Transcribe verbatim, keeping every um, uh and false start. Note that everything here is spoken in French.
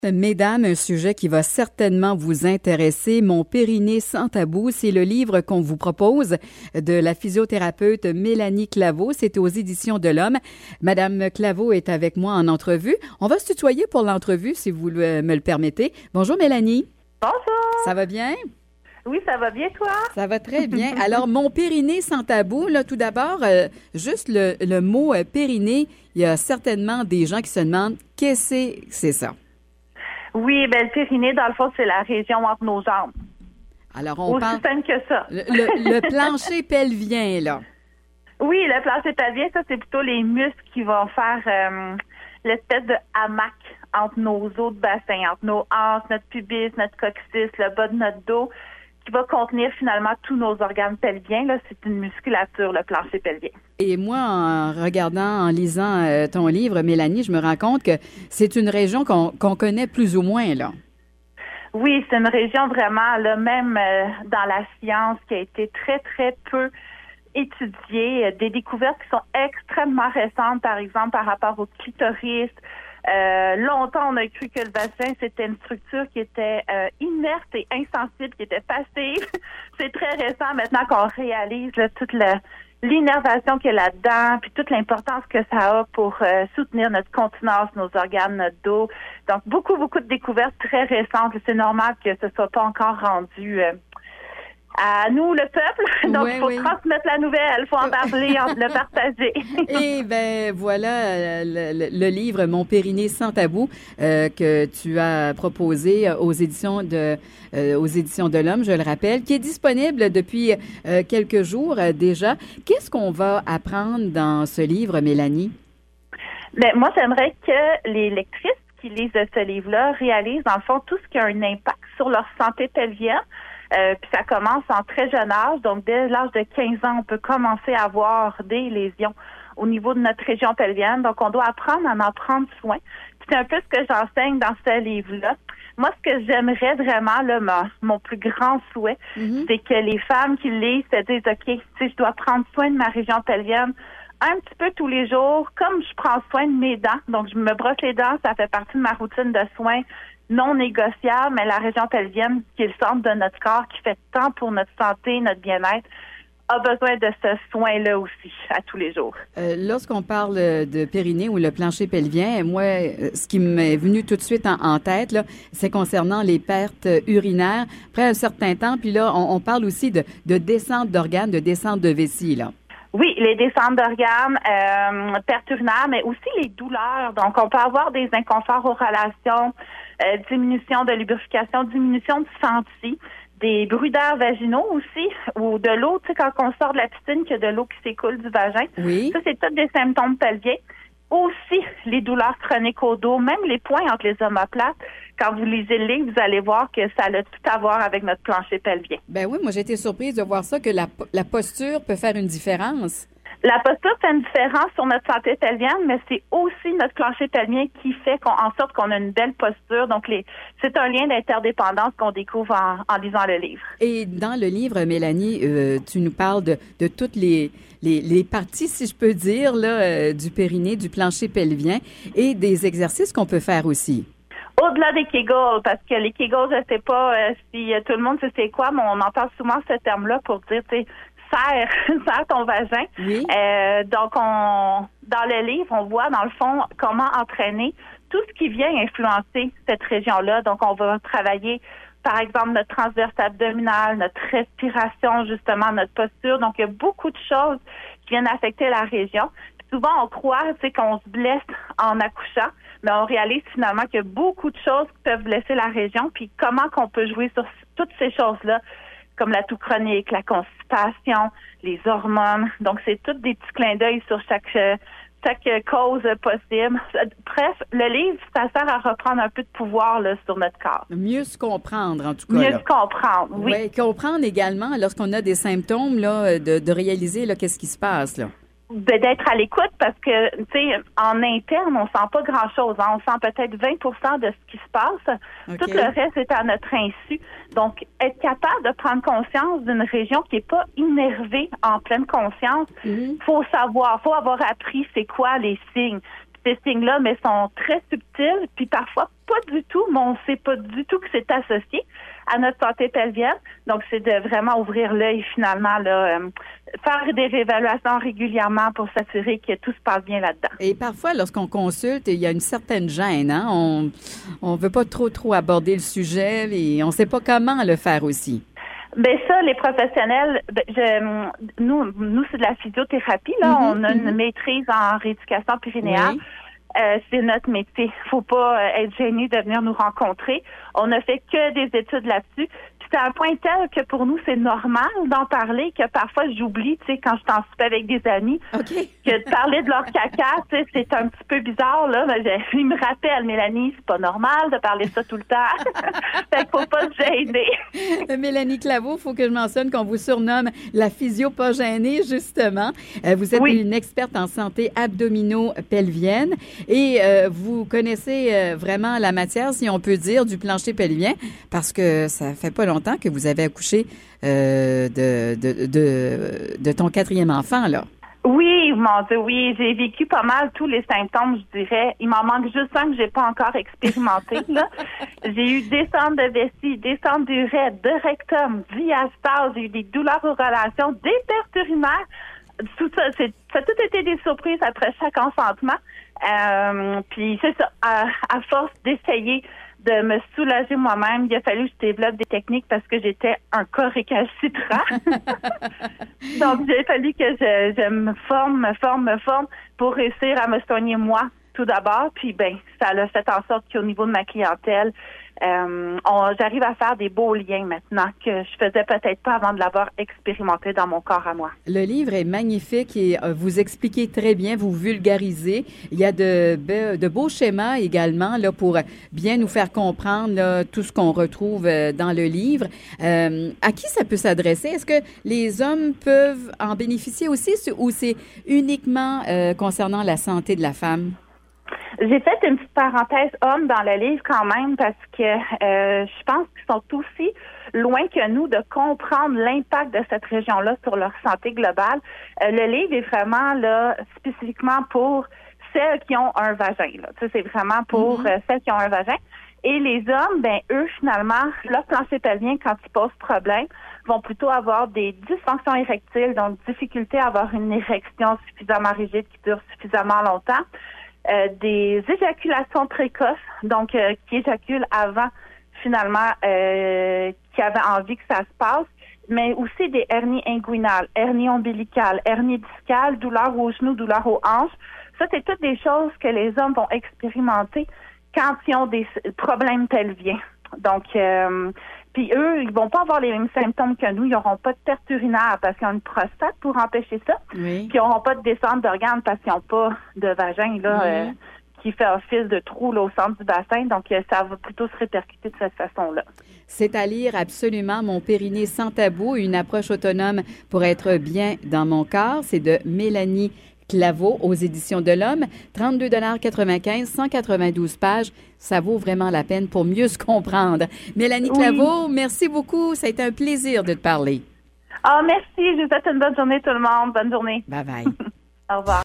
Mesdames, un sujet qui va certainement vous intéresser, Mon périnée sans tabou, c'est le livre qu'on vous propose de la physiothérapeute Mélanie Claveau. C'est aux éditions de l'Homme. Madame Claveau est avec moi en entrevue. On va se tutoyer pour l'entrevue, si vous le, me le permettez. Bonjour Mélanie. Bonjour. Ça va bien? Oui, ça va bien, toi? Ça va très bien. Alors, Mon périnée sans tabou, là, tout d'abord, euh, juste le, le mot euh, périnée, il y a certainement des gens qui se demandent qu'est-ce que c'est ça? Oui, ben le périnée, dans le fond, c'est la région entre nos jambes. Alors, on Aussi parle... simple que ça. Le, le, le plancher pelvien, là. Oui, le plancher pelvien, ça, c'est plutôt les muscles qui vont faire euh, l'espèce de hamac entre nos os de bassin, entre nos hanches, notre pubis, notre coccyx, le bas de notre dos, qui va contenir finalement tous nos organes pelviens. Là, c'est une musculature, le plancher pelvien. Et moi, en regardant, en lisant euh, ton livre, Mélanie, je me rends compte que c'est une région qu'on qu'on connaît plus ou moins, là. Oui, c'est une région vraiment, là, même euh, dans la science, qui a été très, très peu étudiée. Euh, des découvertes qui sont extrêmement récentes, par exemple, par rapport au clitoris. Euh, longtemps, on a cru que le bassin, c'était une structure qui était euh, inerte et insensible, qui était passive. C'est très récent maintenant qu'on réalise là, toute la, l'innervation qu'il y a là-dedans, puis toute l'importance que ça a pour euh, soutenir notre continence, nos organes, notre dos. Donc, beaucoup, beaucoup de découvertes très récentes. C'est normal que ce soit pas encore rendu... Euh, à nous, le peuple. Donc, il oui, faut oui. transmettre la nouvelle, il faut en parler, le partager. Et ben voilà le, le, le livre Mon périnée sans tabou euh, que tu as proposé aux éditions de euh, aux éditions de l'Homme, je le rappelle, qui est disponible depuis euh, quelques jours euh, déjà. Qu'est-ce qu'on va apprendre dans ce livre, Mélanie? Ben, moi, j'aimerais que les lectrices qui lisent ce livre-là réalisent, dans le fond, tout ce qui a un impact sur leur santé pelvienne. Euh, puis ça commence en très jeune âge, donc dès l'âge de quinze ans, on peut commencer à avoir des lésions au niveau de notre région pelvienne. Donc, on doit apprendre à en prendre soin. Puis c'est un peu ce que j'enseigne dans ce livre-là. Moi, ce que j'aimerais vraiment, là, mon, mon plus grand souhait, mm-hmm. c'est que les femmes qui lisent se disent, OK, tu sais, je dois prendre soin de ma région pelvienne un petit peu tous les jours, comme je prends soin de mes dents. Donc, je me brosse les dents, ça fait partie de ma routine de soins non négociable, mais la région pelvienne, qui est le centre de notre corps, qui fait tant pour notre santé, notre bien-être, a besoin de ce soin-là aussi, à tous les jours. Euh, lorsqu'on parle de périnée ou le plancher pelvien, moi, ce qui m'est venu tout de suite en, en tête, là, c'est concernant les pertes urinaires. Après un certain temps, puis là, on, on parle aussi de, de descente d'organes, de descente de vessie, là. Oui, les descentes d'organes, euh, pertes urinaires, mais aussi les douleurs. Donc, on peut avoir des inconforts aux relations, euh, diminution de lubrification, diminution de senti, des brûlures vaginaux aussi, ou de l'eau, tu sais, quand on sort de la piscine, qu'il y a de l'eau qui s'écoule du vagin. Oui. Ça, c'est tous des symptômes pelviens. Aussi, les douleurs chroniques au dos, même les points entre les omoplates. Quand vous lisez le livre, vous allez voir que ça a tout à voir avec notre plancher pelvien. Ben oui, moi, j'ai été surprise de voir ça, que la, la posture peut faire une différence. La posture fait une différence sur notre santé pelvienne, mais c'est aussi notre plancher pelvien qui fait qu'on, en sorte qu'on a une belle posture. Donc, les, c'est un lien d'interdépendance qu'on découvre en, en lisant le livre. Et dans le livre, Mélanie, euh, tu nous parles de, de toutes les, les, les parties, si je peux dire, là, euh, du périnée, du plancher pelvien et des exercices qu'on peut faire aussi. Au-delà des Kegels, parce que les Kegels, je ne sais pas euh, si euh, tout le monde sait c'est quoi, mais on entend souvent ce terme-là pour dire, tu sais, serre, serre ton vagin. Oui. Euh, donc, on, dans le livre, on voit, dans le fond, comment entraîner tout ce qui vient influencer cette région-là. Donc, on va travailler, par exemple, notre transverse abdominale, notre respiration, justement, notre posture. Donc, il y a beaucoup de choses qui viennent affecter la région. Puis souvent, on croit, tu sais, qu'on se blesse en accouchant, mais on réalise finalement qu'il y a beaucoup de choses qui peuvent blesser la région. Puis, comment qu'on peut jouer sur toutes ces choses-là, comme la toux chronique, la constipation, les hormones. Donc, c'est tous des petits clins d'œil sur chaque, chaque cause possible. Bref, le livre, ça sert à reprendre un peu de pouvoir là, sur notre corps. Mieux se comprendre, en tout cas. Mieux là. se comprendre, oui. Oui, comprendre également, lorsqu'on a des symptômes, là, de, de réaliser là, qu'est-ce qui se passe, là. D'être à l'écoute parce que, tu sais, en interne, on sent pas grand-chose. Hein? On sent peut-être vingt pour cent de ce qui se passe. Okay. Tout le reste est à notre insu. Donc, être capable de prendre conscience d'une région qui est pas innervée en pleine conscience, il mm-hmm. faut savoir, faut avoir appris c'est quoi les signes. ces signes-là, mais sont très subtils, puis parfois pas du tout, mais on ne sait pas du tout que c'est associé à notre santé pelvienne. Donc, c'est de vraiment ouvrir l'œil finalement, là, euh, faire des réévaluations régulièrement pour s'assurer que tout se passe bien là-dedans. Et parfois, lorsqu'on consulte, il y a une certaine gêne, hein? On on veut pas trop, trop aborder le sujet et on ne sait pas comment le faire aussi. Ben ça, les professionnels, ben, je, nous, nous c'est de la physiothérapie, là. Mm-hmm, on a mm-hmm. une maîtrise en rééducation périnéale. Oui. Euh, c'est notre métier. Faut pas euh, être gêné de venir nous rencontrer. On ne fait que des études là-dessus. Puis c'est à un point tel que pour nous, c'est normal d'en parler, que parfois j'oublie, tu sais, quand je t'en soupe avec des amis, okay. que de parler de leur caca, tu sais, c'est un petit peu bizarre, là. Mais je, il me rappelle, Mélanie, c'est pas normal de parler de ça tout le temps. Fait qu'il faut pas se gêner. Mélanie Claveau, il faut que je mentionne qu'on vous surnomme la physio pas gênée, justement. Euh, vous êtes oui. une experte en santé abdominaux-pelvienne. Et euh, vous connaissez euh, vraiment la matière, si on peut dire, du plancher pelvien, parce que ça fait pas longtemps que vous avez accouché euh, de, de, de, de ton quatrième enfant, là. Oui, mon Dieu, oui. J'ai vécu pas mal tous les symptômes, je dirais. Il m'en manque juste un que j'ai pas encore expérimenté, là. J'ai eu descente de vessie, descente d'urètre, de rectum, diastase, j'ai eu des douleurs aux relations, des pertes urinaires. Tout ça, c'est, ça a tout été des surprises après chaque enfantement. Euh, puis c'est ça, à, à force d'essayer de me soulager moi-même, il a fallu que je développe des techniques parce que j'étais un corps récalcitrant. Donc, il a fallu que je, je me forme, me forme, me forme pour réussir à me soigner moi tout d'abord. Puis, ben, ça a fait en sorte qu'au niveau de ma clientèle, Euh, on, j'arrive à faire des beaux liens maintenant que je faisais peut-être pas avant de l'avoir expérimenté dans mon corps à moi. Le livre est magnifique et euh, vous expliquez très bien, vous vulgarisez. Il y a de, be, de beaux schémas également là pour bien nous faire comprendre là, tout ce qu'on retrouve euh, dans le livre. Euh, à qui ça peut s'adresser? Est-ce que les hommes peuvent en bénéficier aussi ou c'est uniquement euh, concernant la santé de la femme? J'ai fait une petite parenthèse homme dans le livre quand même parce que euh, je pense qu'ils sont aussi loin que nous de comprendre l'impact de cette région-là sur leur santé globale. Euh, le livre est vraiment là spécifiquement pour celles qui ont un vagin. Là. Tu sais, c'est vraiment pour mm-hmm. euh, celles qui ont un vagin. Et les hommes, ben eux, finalement, leur plancher pelvien, quand ils posent problème, vont plutôt avoir des dysfonctions érectiles, donc difficulté à avoir une érection suffisamment rigide qui dure suffisamment longtemps. Euh, des éjaculations précoces, donc euh, qui éjaculent avant finalement euh, qui avaient envie que ça se passe, mais aussi des hernies inguinales, hernies ombilicales, hernies discales, douleurs aux genoux, douleurs aux hanches. Ça, c'est toutes des choses que les hommes vont expérimenter quand ils ont des problèmes pelviens. Donc, euh, puis eux, ils vont pas avoir les mêmes symptômes que nous. Ils n'auront pas de perte urinaire parce qu'ils ont une prostate pour empêcher ça. Oui. Puis ils n'auront pas de descente d'organes parce qu'ils n'ont pas de vagin là oui. euh, qui fait office de trou là, au centre du bassin. Donc, euh, ça va plutôt se répercuter de cette façon-là. C'est à lire absolument. Mon périnée sans tabou, une approche autonome pour être bien dans mon corps. C'est de Mélanie Claveau aux éditions de l'Homme, trente-deux dollars quatre-vingt-quinze, cent quatre-vingt-douze pages. Ça vaut vraiment la peine pour mieux se comprendre. Mélanie Claveau, oui. Merci beaucoup. Ça a été un plaisir de te parler. Ah, merci. Je vous souhaite une bonne journée tout le monde. Bonne journée. Bye bye. Au revoir.